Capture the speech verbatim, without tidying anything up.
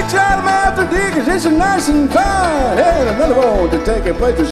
Child, I'm after D, cause it's a nice and fine. Hey, another one to take a place.